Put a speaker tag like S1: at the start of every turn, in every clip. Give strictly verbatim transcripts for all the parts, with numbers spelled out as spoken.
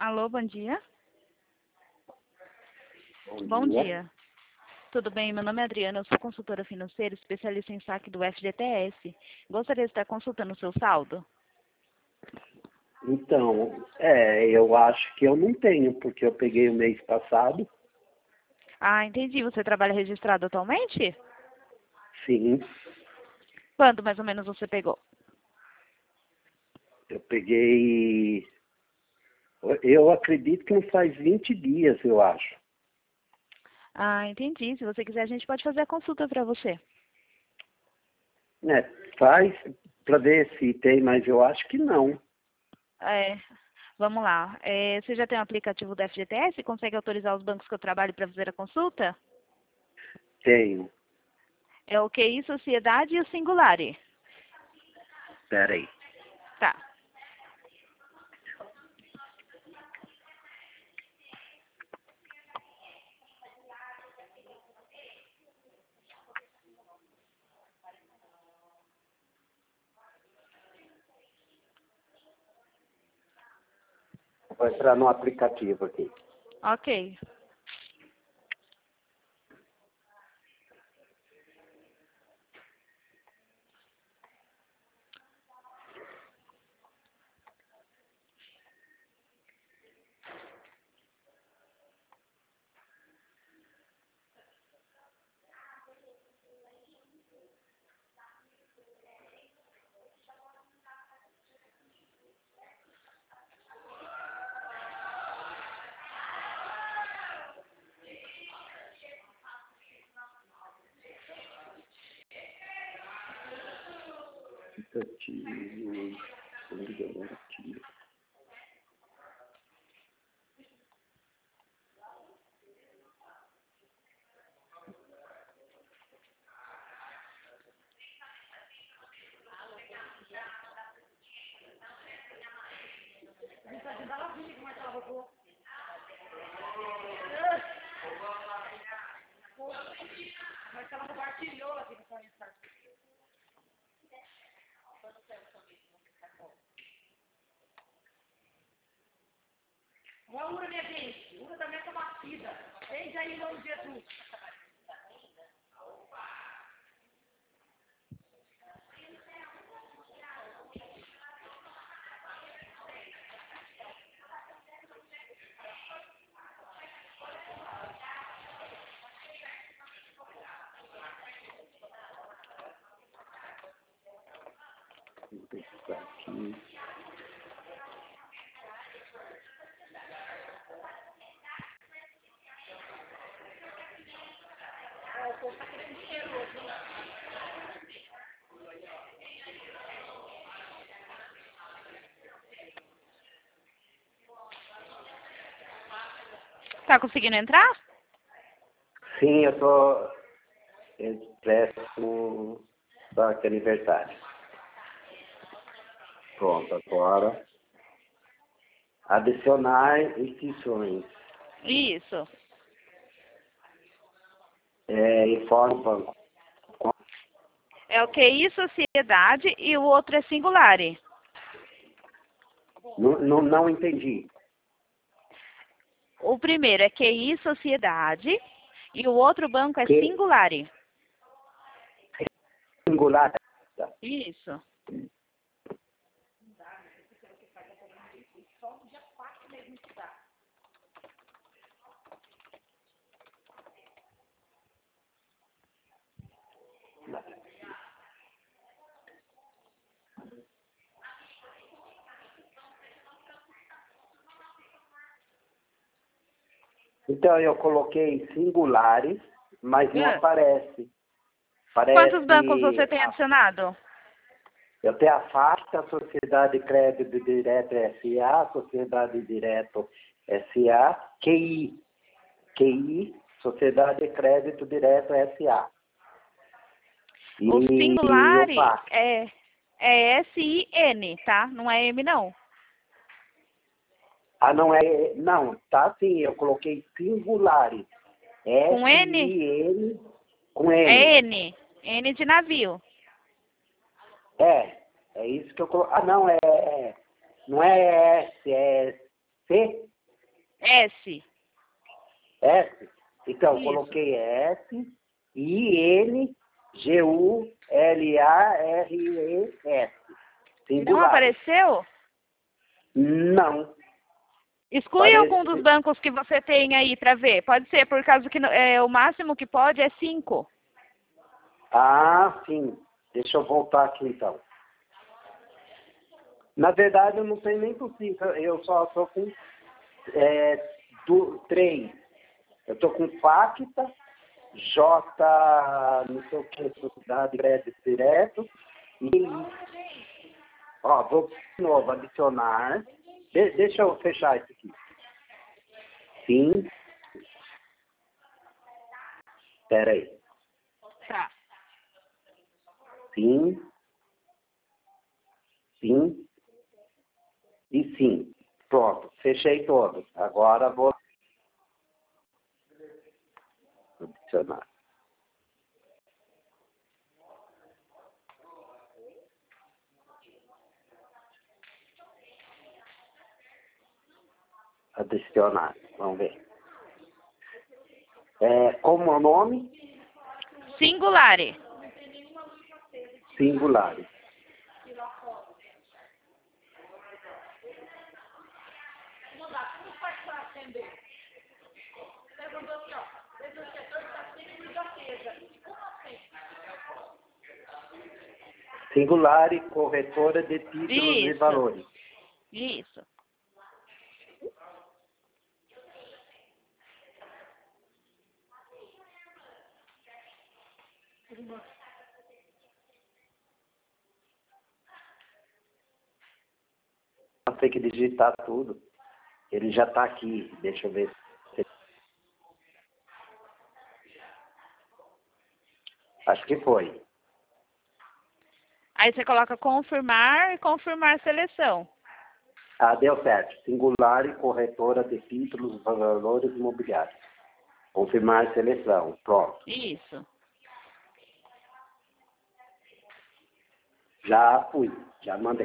S1: Alô, bom dia.
S2: Bom,
S1: Bom
S2: dia.
S1: dia. Tudo bem? Meu nome é Adriana, eu sou consultora financeira, especialista em saque do F G T S. Gostaria de estar consultando o seu saldo?
S2: Então, é, eu acho que eu não tenho, porque eu peguei o mês passado.
S1: Ah, entendi. Você trabalha registrado atualmente?
S2: Sim,
S1: Quanto mais ou menos você pegou?
S2: eu peguei. Eu acredito que não faz vinte dias, eu acho.
S1: Ah, entendi. Se você quiser, a gente pode fazer a consulta para você.
S2: É, faz para ver se tem, mas eu acho que não.
S1: É, vamos lá. É, você já tem o aplicativo do F G T S? Consegue autorizar os bancos que eu trabalho para fazer a consulta?
S2: Tenho.
S1: É o Q I Sociedade e o Singulare.
S2: Espera aí.
S1: Tá.
S2: Vou entrar no aplicativo aqui.
S1: Ok.
S2: Aplicativo. Aplicativo.
S3: Uma ura, minha gente. Ura da meta batida. Desde aí, em nome de Jesus.
S2: Aqui.
S1: Tá conseguindo entrar?
S2: Sim, eu tô expresso saque aniversário. Pronto, agora. Adicionar inscrições.
S1: Isso.
S2: É, informe o banco.
S1: É o Q I Sociedade e o outro é Singulare.
S2: Não, não, não entendi.
S1: O primeiro é Q I Sociedade e o outro banco é
S2: Que
S1: Singulare.
S2: singular.
S1: Isso.
S2: Então eu coloquei singulares, mas não
S1: É.
S2: aparece.
S1: Quantos bancos você
S2: Parece.
S1: tem
S2: A,
S1: adicionado?
S2: eu tenho a FASTA, Sociedade de Crédito Direto S A, Sociedade Direto S A, Q I. Q I, Sociedade de Crédito Direto S A. E,
S1: O
S2: e o
S1: Singulare
S2: P A C.
S1: é, é S I N, tá? Não é M, não.
S2: Ah, não é. Não, tá sim, eu coloquei singulares.
S1: Com N?
S2: S-I-N com N.
S1: É N. N de navio.
S2: É, é isso que eu coloquei. Ah, não, é. Não é S, é C?
S1: S.
S2: S? Então,
S1: Isso.
S2: coloquei S, I, N, G, U, L, A, R, E, S. Singular.
S1: Não apareceu?
S2: Não.
S1: Exclui
S2: Parece-
S1: algum dos bancos que você tem aí para ver. Pode ser, por causa que no- é, o máximo que pode é cinco.
S2: Ah, sim. Deixa eu voltar aqui, então. Na verdade, eu não tenho nem possível. Eu só estou com é, do, três. Eu estou com Facta, J, não sei o que, Sociedade de Crédito Direto. E, ó, vou de novo adicionar. De, deixa eu fechar isso aqui. Sim. Espera aí.
S1: Tá.
S2: Sim. Sim. E sim. Pronto. Fechei todos. Agora vou adicionar. Adicionar. Vamos ver. É, como é o nome?
S1: Singulare.
S2: Singular. Singular e corretora de títulos e
S1: Isso.
S2: valores.
S1: Isso.
S2: Tem que digitar tudo. Ele já está aqui. Deixa eu ver. Acho que foi.
S1: Aí você coloca confirmar e confirmar a seleção.
S2: Ah, deu certo. Singular e corretora de títulos e valores imobiliários. Confirmar a seleção. Pronto.
S1: Isso.
S2: Já fui. Já mandei.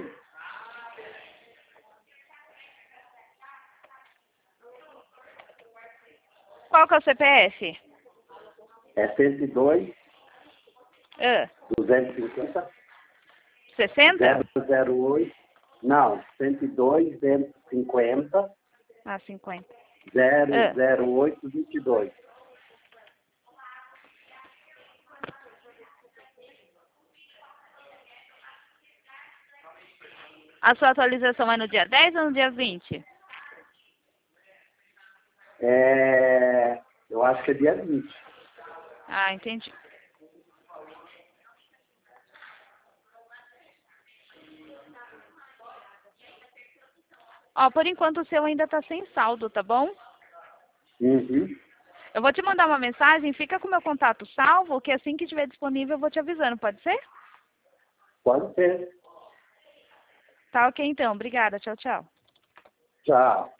S1: Qual que é o C P F?
S2: É cento e dois,
S1: Ah,
S2: duzentos e cinquenta,
S1: sessenta?
S2: zero zero oito. Não, cento e dois, duzentos e cinquenta,
S1: Ah, cinquenta.
S2: zero zero oito, vinte e dois.
S1: A sua atualização é no dia dez ou no dia vinte?
S2: É, eu acho que é dia vinte.
S1: Ah, entendi. Ó, por enquanto o seu ainda tá sem saldo, tá bom?
S2: Uhum.
S1: Eu vou te mandar uma mensagem, fica com o meu contato salvo, que assim que estiver disponível eu vou te avisando, pode ser?
S2: Pode ser.
S1: Tá ok então, obrigada, tchau, tchau.
S2: Tchau.